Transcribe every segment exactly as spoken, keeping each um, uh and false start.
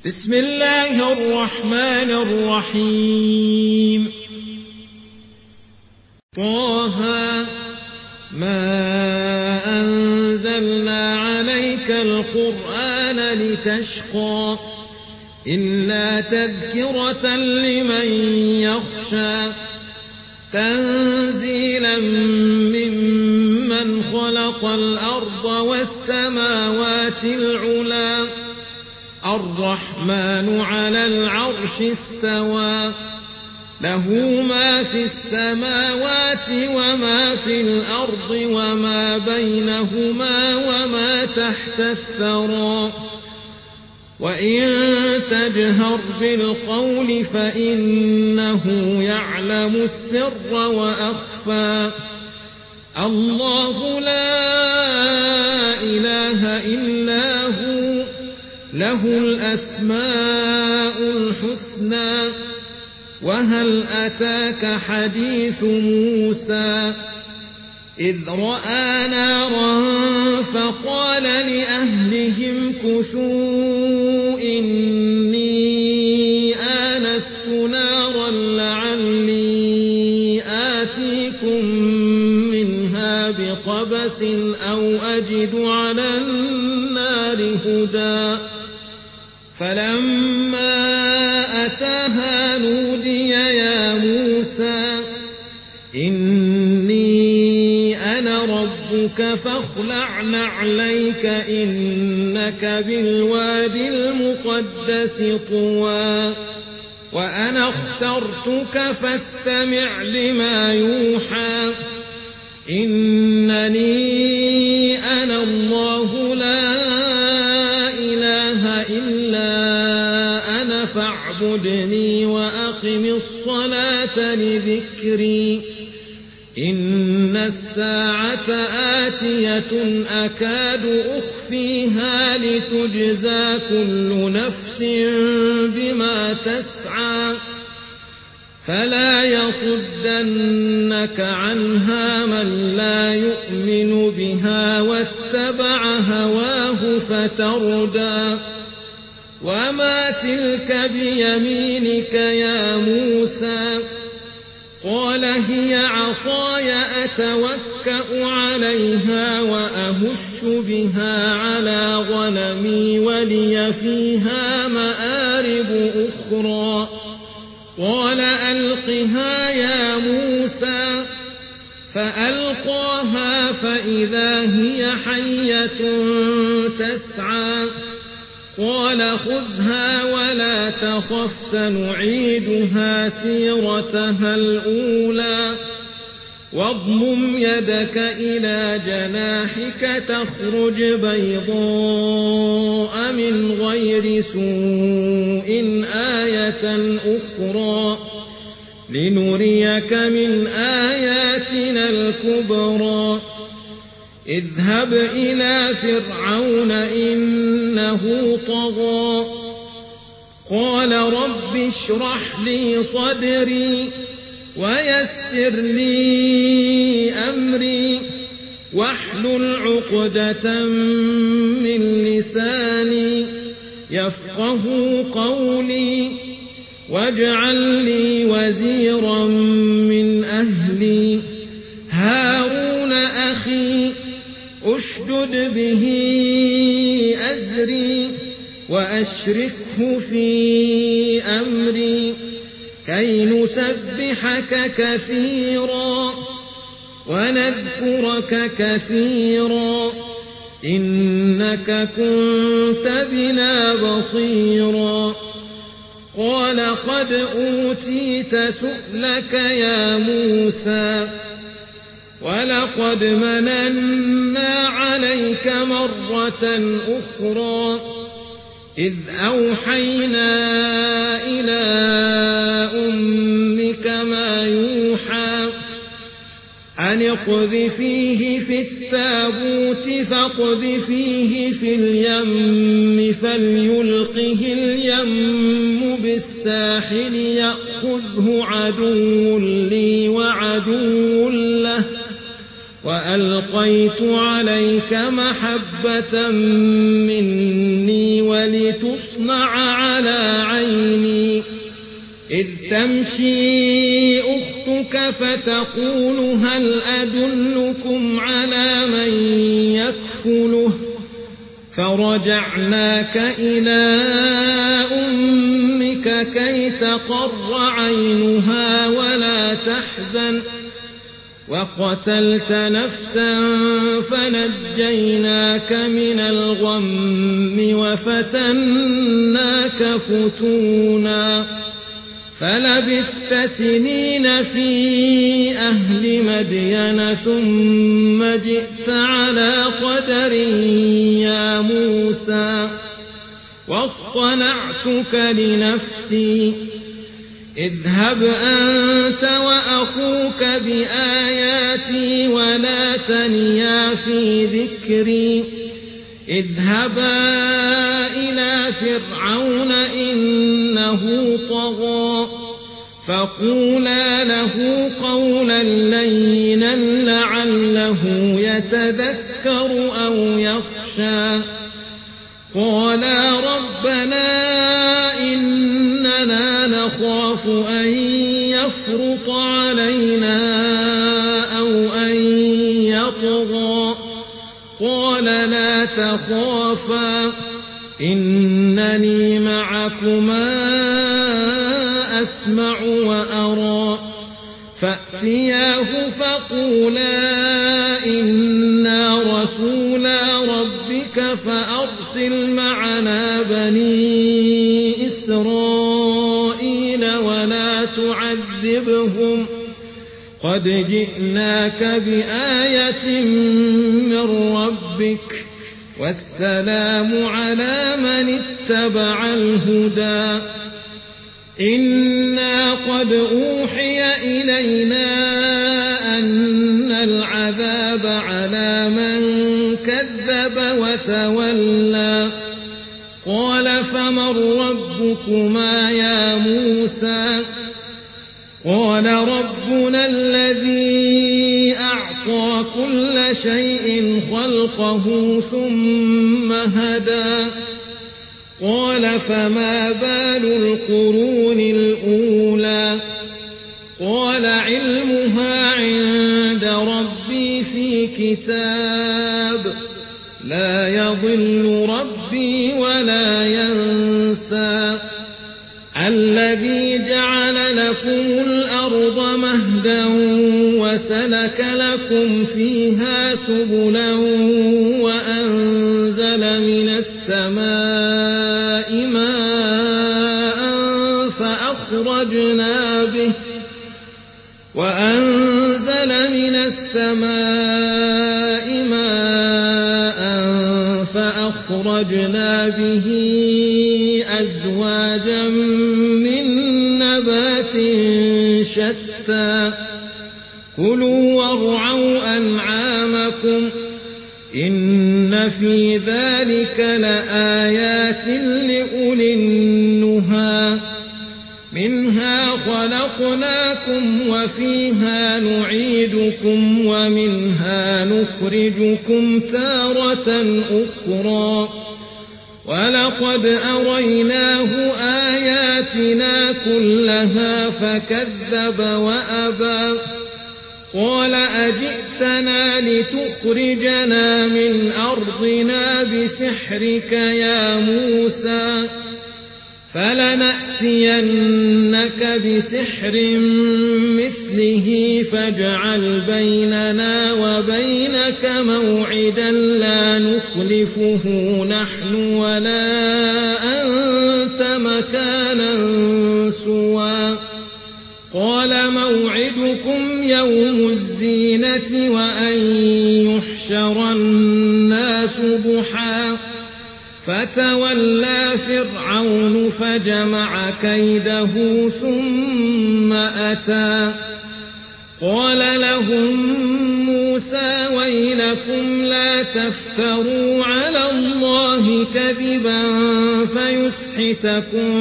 بسم الله الرحمن الرحيم. طه ما أنزلنا عليك القرآن لتشقى إلا تذكرة لمن يخشى تنزيلا ممن خلق الأرض والسماوات العلى الرحمن على العرش استوى له ما في السماوات وما في الأرض وما بينهما وما تحت الثرى وإن تجهر بالقول فإنه يعلم السر وأخفى الله لا إله إلا هو له الأسماء الحسنى وهل أتاك حديث موسى إذ رأى نارا فقال لأهلهم كثوا إني آنست نارا لعلي آتيكم منها بقبس أو أجد على النار هدى فلما أتاها نودي يا موسى إني أنا ربك فاخلع نعليك إنك بالوادي المقدس طوى وأنا اخترتك فاستمع لما يوحى إنني أنا الله لا إله إلا أنا فاعبدني وأقم الصلاة لذكري إن الساعة آتية أكاد أخفيها لتجزى كل نفس بما تسعى فلا يصدنك عنها من لا يؤمن بها واتبع هواه فتردى وما تلك بيمينك يا موسى قال هي عصاي أتوكأ عليها وأهش بها على غنمي ولي فيها مآرب أخرى قال ألقها يا موسى فألقاها فإذا هي حية تسعى قال خذها ولا تخف سنعيدها سيرتها الأولى واضمم يدك إلى جناحك تخرج بيضاء من غير سوء آية أخرى لنريك من آياتنا الكبرى اذهب إلى فرعون إنه طغى قال رب اشرح لي صدري ويسر لي أمري واحلل عقدة من لساني يفقه قولي واجعل لي وزيرا من أهلي هارون أخي أشدد به أزري وأشركه في أمري كي نسبحك كثيرا ونذكرك كثيرا إنك كنت بنا بصيرا قال قد أوتيت سؤلك يا موسى ولقد مننا عليك مرة أخرى إذ أوحينا إلى أمك ما يوحى أن اقذفيه في التابوت فاقذفيه في اليم فليلقه اليم بالساحل يأخذه عدو لي وعدو له وألقيت عليك محبة مني ولتصنع على عيني إذ تمشي أختك فتقول هل أدلكم على من يكفله فرجعناك إلى أمك كي تقر عينها ولا تحزن وقتلت نفسا فنجيناك من الغم وفتناك فتونا فلبثت سنين في أهل مدين ثم جئت على قدر يا موسى واصطنعتك لنفسي اذهب أنت وأخوك بآياتي ولا تنيا في ذكري اذهبا إلى فرعون إنه طغى فقولا له قولا لينا لعله يتذكر أو يخشى قالا ربنا إننا نخاف أن يفرط علينا أو أن يطغى قال لا تخافا إنني معكما أسمع وأرى فأتياه فقولا إنا رسولا ربك فأرسل معنا بني إسرائيل ولا تعذبهم قد جئناك بآية من ربك والسلام على من اتبع الهدى إنا قد أوحي إلينا أن العذاب على من كذب وتولى قال فمن ربكما يا موسى قال ربنا الذي أعطى كل شيء خلقه ثم هدى قال فما بال القرون الأولى قال علمها عند ربي في كتاب لا يضل ربي ولا ينسى الذي جعل لكم الأرض مهدا وسلك لكم فيها سبلا وأنزل من السماء ماء فأخرجنا به وأنزل من السماء ماء فأخرجنا به أزواجا من نبات شتى كلوا وارعوا أنعامكم إن في ذلك لآيات لأولي النهى منها خلقناكم وفيها نعيدكم ومنها نخرجكم تارة أخرى ولقد أريناه آياتنا كلها فكذب وأبى قال أجئتنا لتخرجنا من أرضنا بسحرك يا موسى فلنأتينك بسحر مثله فاجعل بيننا وبينك موعدا لا نخلفه نحن ولا أنت مكانا سوى قال موعدكم يوم الزينة وأن يحشر الناس ضحى فتولى فرعون فجمع كيده ثم أتى قال لهم موسى ويلكم لا تفتروا على الله كذبا فيسحتكم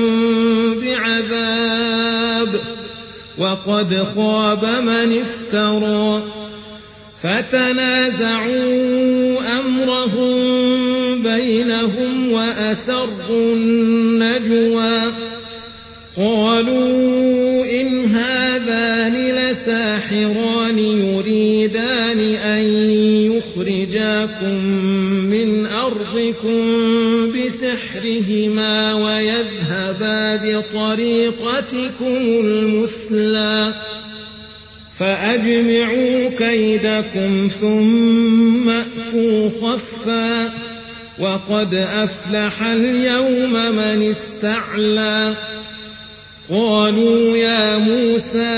بعذاب وقد خاب من افترى فتنازعوا أمرهم بينهم وأسروا النجوى قالوا إن هذان لساحران يريدان أن يخرجاكم من أرضكم بسحرهما ويذهبا بطريقتكم المثلى فأجمعوا كيدكم ثم أتوا صفا وقد أفلح اليوم من استعلى قالوا يا موسى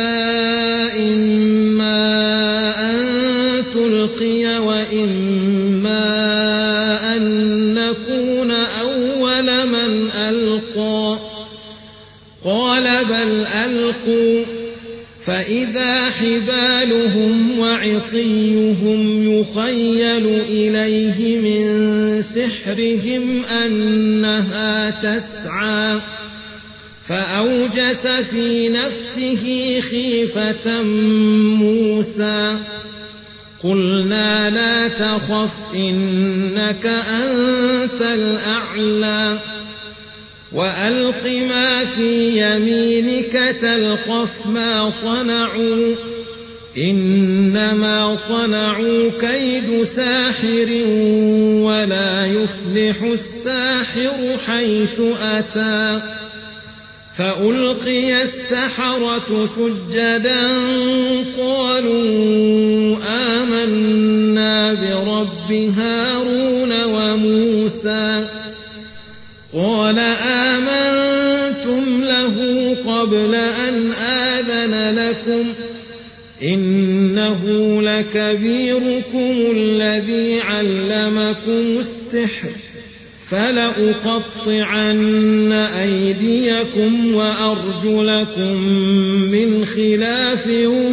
إما أن تلقي وإما أن نكون أول من ألقى قال بل ألقوا فإذا حبالهم وعصيهم يخيل إليه من سحرهم أنها تسعى فأوجس في نفسه خيفة موسى قلنا لا تخف إنك أنت الأعلى وألق ما في يمينك تلقف ما صنعوا إنما صنعوا كيد ساحر ولا يفلح الساحر حيث أتى فألقي السحرة سجدا قالوا آمنا برب هارون وموسى قال آمنتم له قبل أن آذن لكم إنه لكبيركم الذي علمكم السحر فلأقطعن أيديكم وأرجلكم من خلاف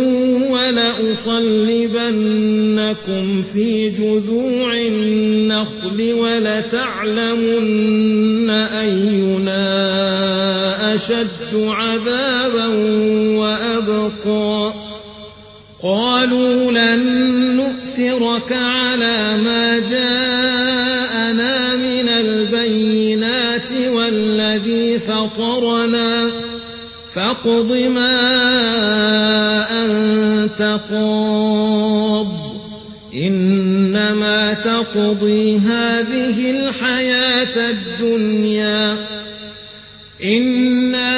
ولأصلبنكم في جذوع النخل ولتعلمن أينا أشد عذابا وأبقى قالوا لن نؤثرك على ما جاءنا من البينات والذي فطرنا فاقض ما أنت قاض إنما تقضي هذه الحياة الدنيا إنا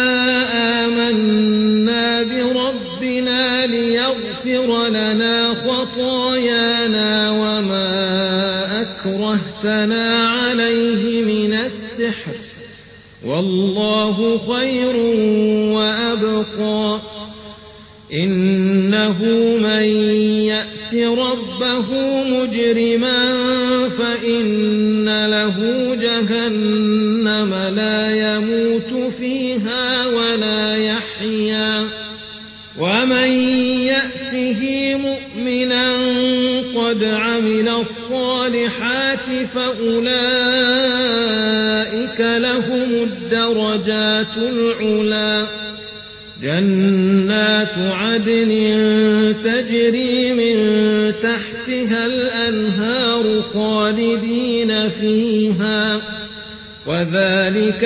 آمنا بربنا ليغفر لنا خطايانا وما أكرهتنا عليه من السحر والله خير وأبقى إنه من يأت ربه مجرما فإن له جهنم لا يموت فيها ولا يحيا ومن يأته مؤمنا قد عمل الصالحات فأولئك لهم الدرجات العلى جنات عدن تجري من تحتها الأنهار خالدين فيها وذلك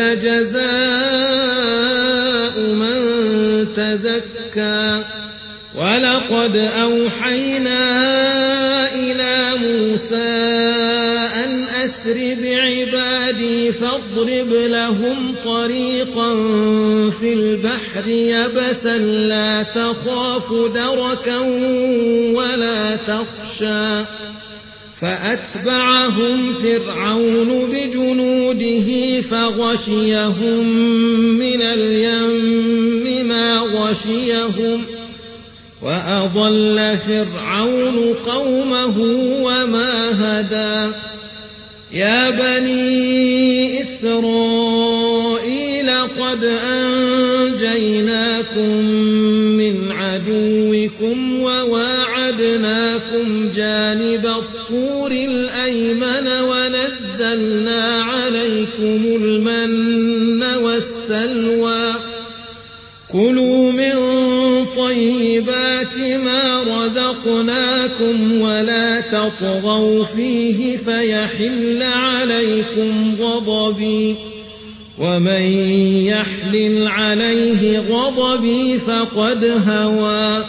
جزاء من تزكى ولقد أوحينا إلى موسى أن أسر بعبادي فاضرب لهم طريقا في البحر يبسا لا تخاف دركا ولا تخشى فأتبعهم فرعون بجنوده فغشيهم من اليم ما غشيهم وأضل فرعون قومه وما هدى يا بني إسرائيل قد أنجيناكم من عدوكم وواعدناكم جانب الطور الأيمن ونزلنا عليكم المن والسلوى كلوا من طيبات ما رزقناكم ولا تطغوا فيه فيحل عليكم غضبي ومن يحلل عليه غضبي فقد هوى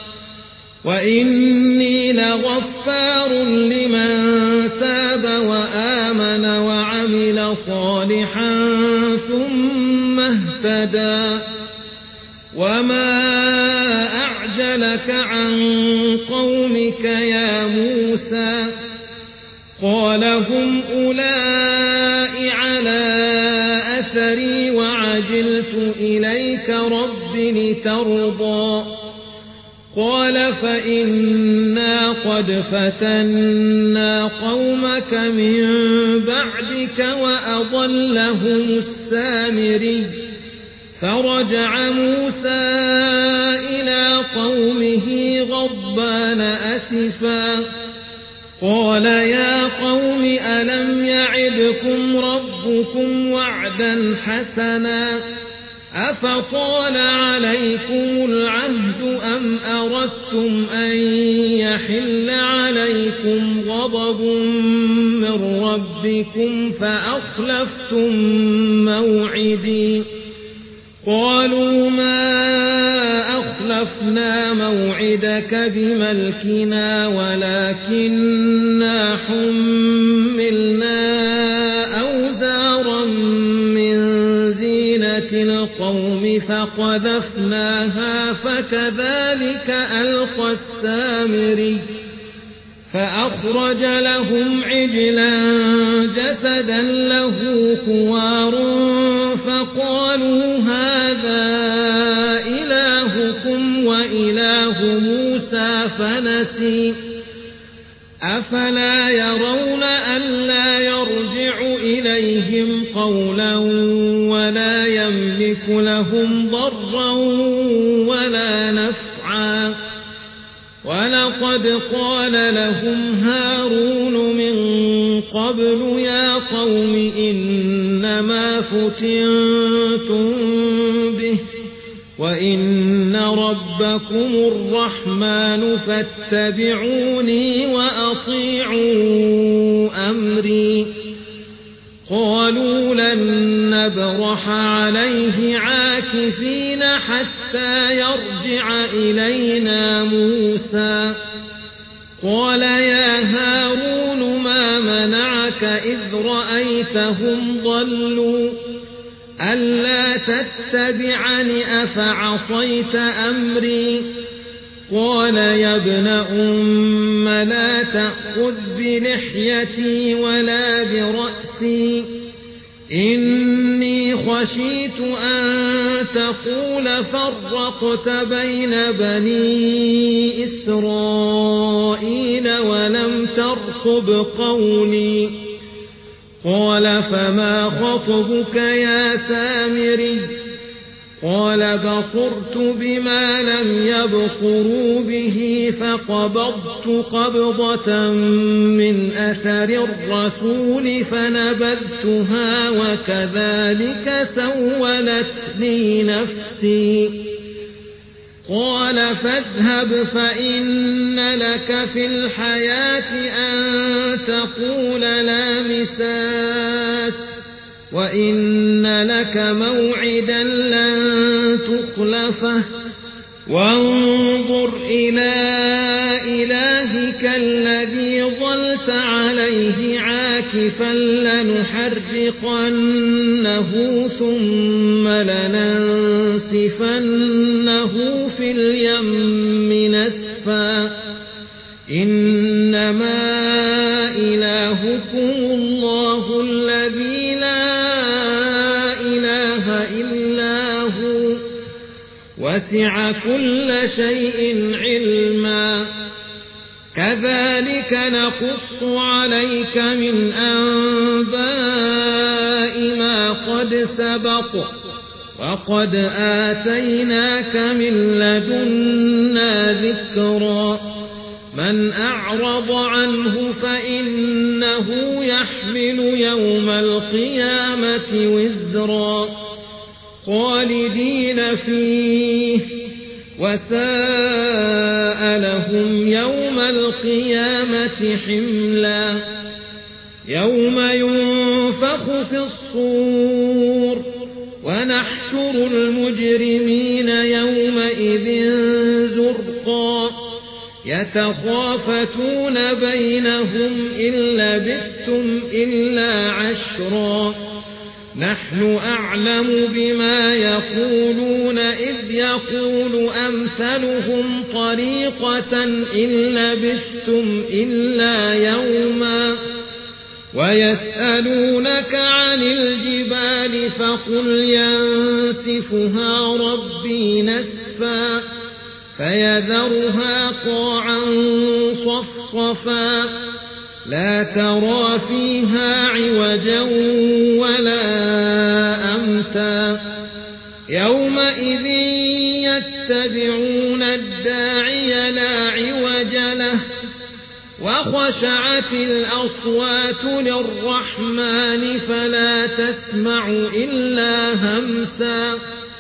وإني لغفار لمن تاب وآمن وعمل صالحا ثم اهتدى وما أعجلك عن قومك يا موسى قال هم أولئك على أثري وعجلت إليك رب لترضى قال فإنا قد فتنا قومك من بعدك وأضلهم السامري فرجع موسى إلى قومه غضبان أسفا قال يا قوم ألم يعدكم ربكم وعدا حسنا أفطال عليكم العهد أم أردتم أن يحل عليكم غضب من ربكم فأخلفتم موعدي قالوا ما أخلفنا موعدك بملكنا ولكننا حملنا أوزارا من زينة القوم فقذفناها فكذلك ألقى السامري فأخرج لهم عجلا جسدا له خوار فقالوا هذا إلهكم وإله موسى فنسي أفلا يرون ألا يرجع إليهم قولا ولا يملك لهم ضرا ولا نفعا ولقد قال لهم هارون من قبل يا قوم إنما فتنتم به وإن ربكم الرحمن فاتبعوني وأطيعوا أمري قالوا لن نبرح عليه عاكفين حتى يرجع إلينا موسى قال يا هارون ما منعك إذ رأيتهم ضلوا ألا تتبعني أفعصيت أمري قال يا ابن أم لا تأخذ بلحيتي ولا برأسي إني خشيت أن تقول فرقت بين بني إسرائيل ولم ترقب قولي قال فما خطبك يا سامري قال بصرت بما لم يبصروا به فقبضت قبضة من أثر الرسول فنبذتها وكذلك سولت لي نفسي قال فاذهب فإن لك في الحياة أن تقول لا مساس وإن لك موعدا لن تخلفه وانظر إلى إلهك الذي ظلت عليه عاكفا لنحرقنه ثم لننسفنه في اليم نسفا إنما إلهكم الله الذي لا إله إلا هو وسع كل شيء علما كذلك نقص عليك من أنباء ما قد سبق وقد آتيناك من لدنا ذكرا من أعرض عنه فإنه يحمل يوم القيامة وزرا خالدين فيه وساء لهم يوم القيامة حملا يوم ينفخ في الصور ونحشر المجرمين يومئذ زرقا يتخافتون بينهم إن لبثتم إلا عشرا نحن أعلم بما يقولون إذ يقول أمثلهم طريقة إن لبثتم إلا يوما ويسألونك عن الجبال فقل ينسفها ربي نسفا فيذرها قاعا صفصفا لا ترى فيها عوجا ولا أمتا يومئذ يتبعون الداعي لا عوج له وخشعت الأصوات للرحمن فلا تسمع إلا همسا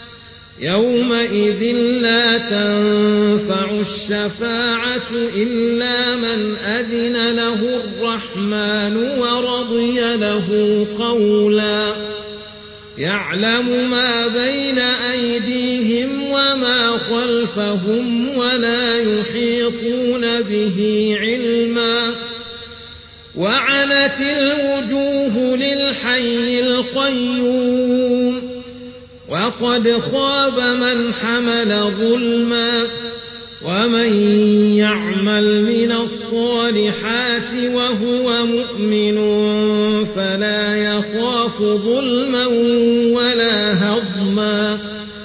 يومئذ لا تنفع الشفاعة إلا من أذن له الرحمن ورضي له قولا يعلم ما بين أيديهم وما خلفهم ولا يحيطون به علما وعنت الوجوه للحي القيوم وقد خاب من حمل ظلما ومن يعمل من الصالحات وهو مؤمن فلا يخاف ظلما ولا هضما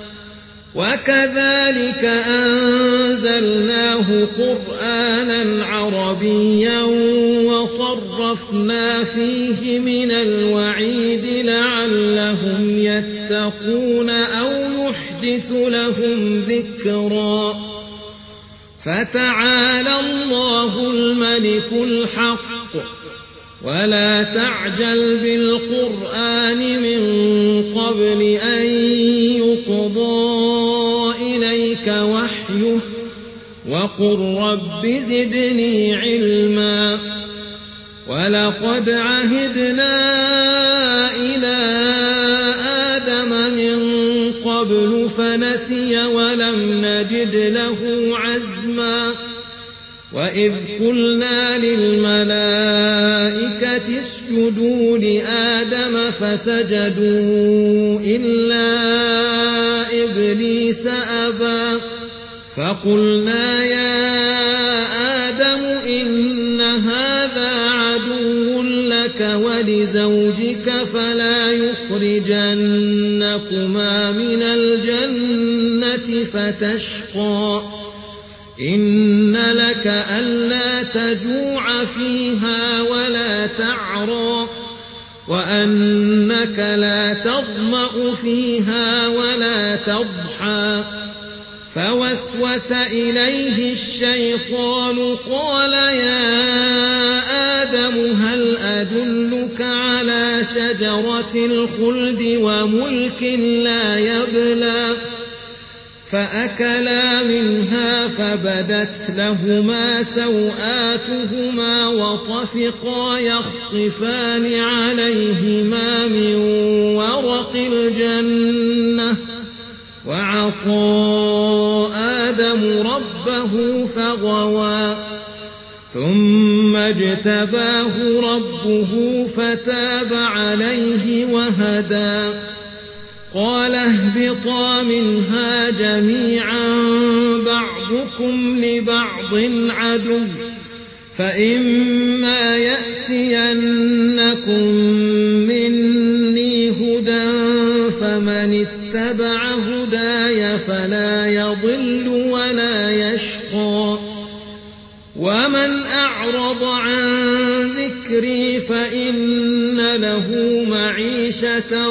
وكذلك أنزلناه قرآنا عربيا وصرفنا فيه من الوعيد لعلهم يتقون أو يحدث لهم ذكرا فتعالى الله الملك الحق ولا تعجل بالقرآن من قبل أن يقضى إليك وحيه وقل رب زدني علما ولقد عهدنا إلى آدم من قبل فنسي ولم نجد له عزما وإذ قلنا للملائكة اسجدوا لآدم فسجدوا إلا إبليس أبى فقلنا يا آدم إن هذا عدو لك ولزوجك فلا يخرجنكما من الجنة فتشقى إن لك ألا تجوع فيها ولا تعرى وأنك لا تظمأ فيها ولا تضحى فوسوس إليه الشيطان قال يا آدم هل أدلك على شجرة الخلد وملك لا يبلى فأكلا منها فبدت لهما سوآتهما وطفقا يخصفان عليهما من ورق الجنة وعصى آدم ربه فغوى ثم اجتباه ربه فتاب عليه وهدى قال اهبطا منها جميعا بعضكم لبعض عدو فإما يأتينكم مني هدى فمن اتبع هداي فلا يضل ولا يشقى ومن أعرض عن ذكري فإن له معيشة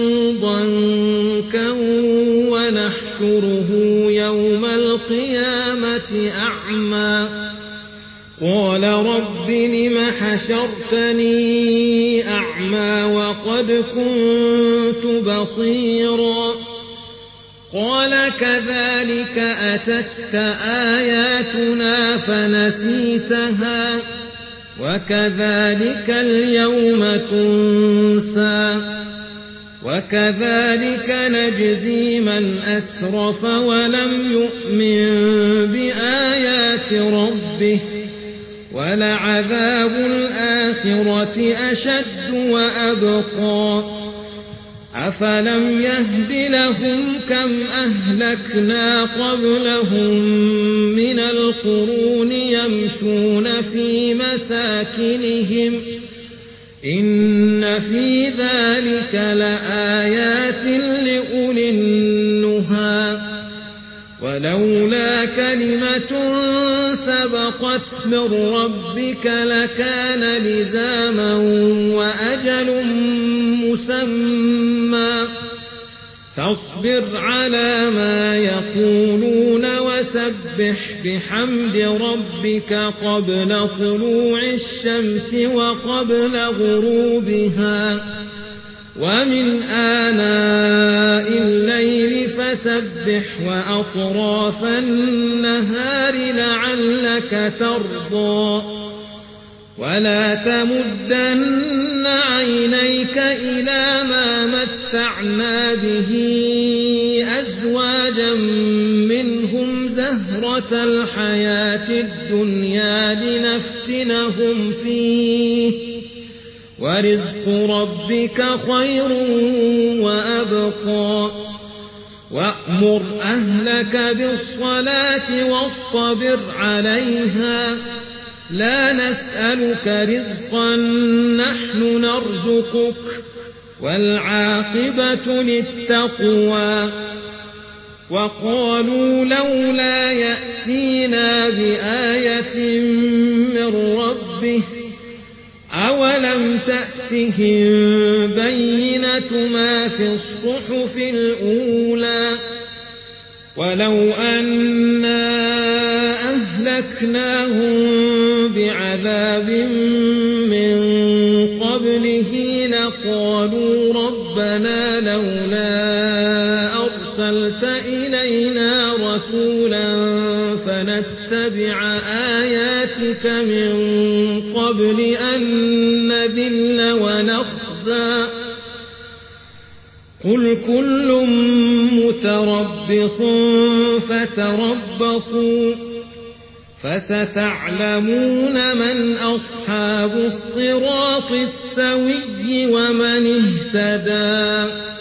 ضنكا ونحشره يوم القيامة أعمى قال رب لم حشرتني أعمى وقد كنت بصيرا قال كذلك أتتك آياتنا فنسيتها وكذلك اليوم تنسى وكذلك نجزي من أسرف ولم يؤمن بآيات ربه ولعذاب الآخرة أشد وأبقى أفلم يهد لهم كم أهلكنا قبلهم من القرون يمشون في مساكنهم إن في ذلك لآيات لأولي النهى ولولا كلمة سبقت من ربك لكان لزاما وأجل مسمى فاصبر على ما يقولون وسبح بحمد ربك قبل طلوع الشمس وقبل غروبها ومن آناء الليل فسبح وأطراف النهار لعلك ترضى ولا تمدن عينيك إلى ما متعنا به أزواجا منهم زهرة الحياة الدنيا لنفتنهم فيه ورزق ربك خير وأبقى وأمر أهلك بالصلاة واصطبر عليها لا نسألك رزقا نحن نرزقك والعاقبة للتقوى وقالوا لولا يأتينا بآية من ربه أولم تأتهم بينة ما في الصحف الأولى ولو أنا أهلكناهم بعذاب من قبله لقالوا ربنا لولا أرسلت إلينا رسولا فنتبع آياتك من قبل أن نذل ونخزى قل كل متربص فتربصوا فستعلمون من أصحاب الصراط السوي ومن اهتدى